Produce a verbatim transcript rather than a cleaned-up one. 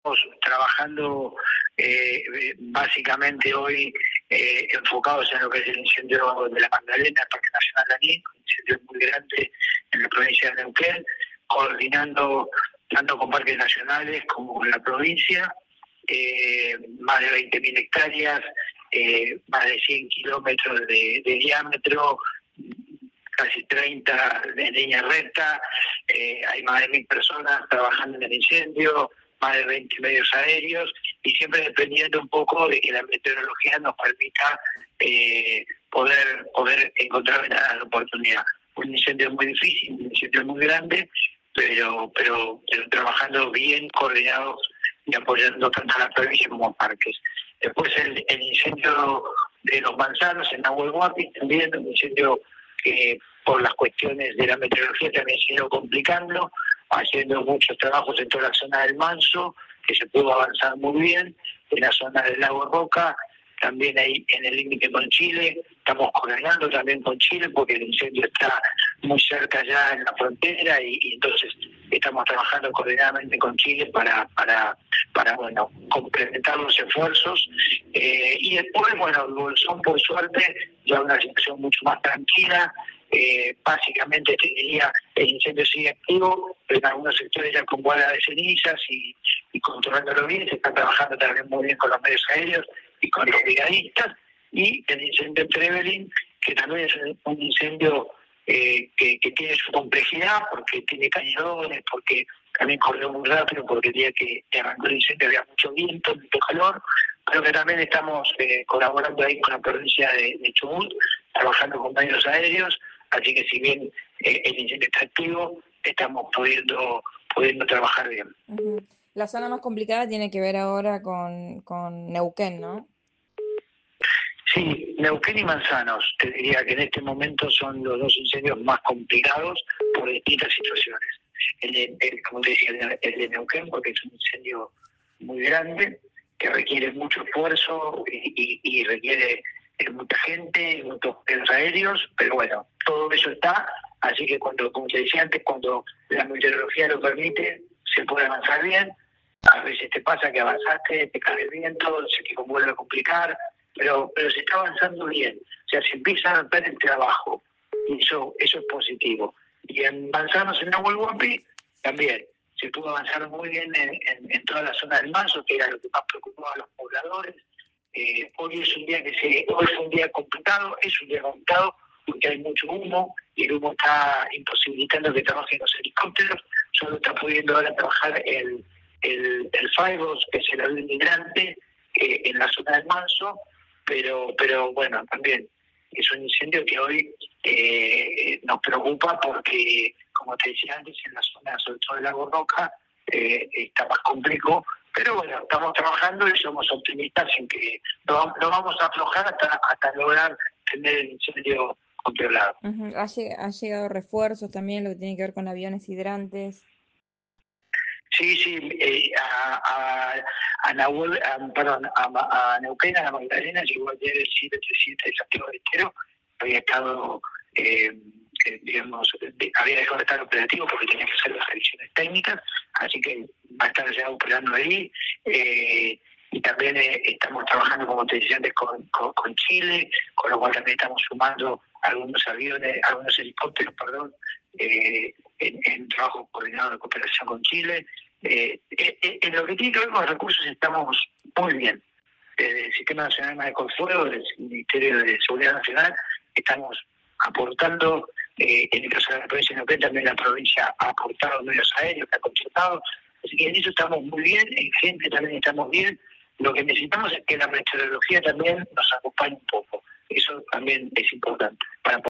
trabajando eh, básicamente hoy eh, enfocados en lo que es el incendio de la Magdalena, el Parque Nacional Lanín, un incendio muy grande en la provincia de Neuquén, coordinando tanto con parques nacionales como con la provincia, eh, más de veinte mil hectáreas, eh, más de cien kilómetros de, de diámetro, casi treinta de línea recta, eh, hay más de mil personas trabajando en el incendio, más de veinte medios aéreos, y siempre dependiendo un poco de que la meteorología nos permita eh, poder poder encontrar ventanas de oportunidad. Un incendio muy difícil, un incendio muy grande, pero, pero, pero trabajando bien, coordinados y apoyando tanto a la provincia como a parques. Después el, el incendio de los manzanos en Nahuel Huapi, también un incendio que por las cuestiones de la meteorología también se ha ido complicando, haciendo muchos trabajos en toda la zona del Manso, que se pudo avanzar muy bien, en la zona del lago Roca, también ahí en el límite con Chile, estamos coordinando también con Chile porque el incendio está muy cerca ya en la frontera y, y entonces estamos trabajando coordinadamente con Chile para, para, para bueno, complementar los esfuerzos. Eh, y después, bueno, el Bolsón, por suerte, ya una situación mucho más tranquila. Eh, básicamente te diría el incendio sigue activo, pero en algunos sectores ya con bola de cenizas y, y controlándolo bien, se está trabajando también muy bien con los medios aéreos y con los brigadistas, y el incendio en Trevelin, que también es un, un incendio eh, que, que tiene su complejidad, porque tiene cañones, porque también corrió muy rápido, porque el día que arrancó el incendio había mucho viento, mucho calor, pero que también estamos eh, colaborando ahí con la provincia de, de Chubut, trabajando con medios aéreos, así que si bien eh, el incendio está activo, estamos pudiendo, pudiendo trabajar bien. Ujú. La zona más complicada tiene que ver ahora con, con Neuquén, ¿no? Sí, Neuquén y Manzanos, te diría que en este momento son los dos incendios más complicados por distintas situaciones. El de, el, como te decía, el de, el de Neuquén, porque es un incendio muy grande, que requiere mucho esfuerzo y, y, y requiere eh, mucha gente, muchos medios aéreos, pero bueno, todo eso está, así que cuando, como te decía antes, cuando la meteorología lo permite, se puede avanzar bien. A veces te pasa que avanzaste, te cae el viento, se te vuelve a complicar, pero pero se está avanzando bien, o sea, se empieza a ver el trabajo, y eso eso es positivo. Y en Manzanos, en Nahuel Huapi, también se pudo avanzar muy bien en, en, en toda la zona del Mazo, que era lo que más preocupaba a los pobladores. Eh, hoy es un día que se, hoy fue un día complicado, es un día complicado porque hay mucho humo, y el humo está imposibilitando que trabajen los helicópteros, solo está pudiendo ahora trabajar el, el, el Fibos, que es el avión migrante, eh, en la zona del Manso, pero pero bueno, también es un incendio que hoy eh, nos preocupa porque, como te decía antes, en la zona, sobre todo del lago Roca, eh, está más complejo, pero bueno, estamos trabajando y somos optimistas en que no, no vamos a aflojar hasta, hasta lograr tener el incendio controlado. Ujú. Ha, lle- ha llegado refuerzos también, lo que tiene que ver con aviones hidrantes. Sí, sí, eh, a, a, a, Nahuel, a, perdón, a, a Neuquén, a la Magdalena, llegó ayer el siete treinta y siete de Santiago del Estero, había estado, eh, eh, digamos, de, había dejado de estar operativo porque tenía que hacer las revisiones técnicas, así que va a estar ya operando ahí, eh, y también eh, estamos trabajando, como te decía antes, con, con, con Chile, con lo cual también estamos sumando algunos aviones, algunos helicópteros, perdón, eh, en, en trabajo coordinado de cooperación con Chile. Eh, eh, en lo que tiene que ver con los recursos estamos muy bien. Desde el Sistema Nacional de Manejo del Fuego, del Ministerio de Seguridad Nacional, estamos aportando, eh, en el caso de la provincia de Neuquén, también la provincia ha aportado medios aéreos, que ha contratado, así que en eso estamos muy bien, en gente también estamos bien. Lo que necesitamos es que la meteorología también nos acompañe un poco, eso también es importante para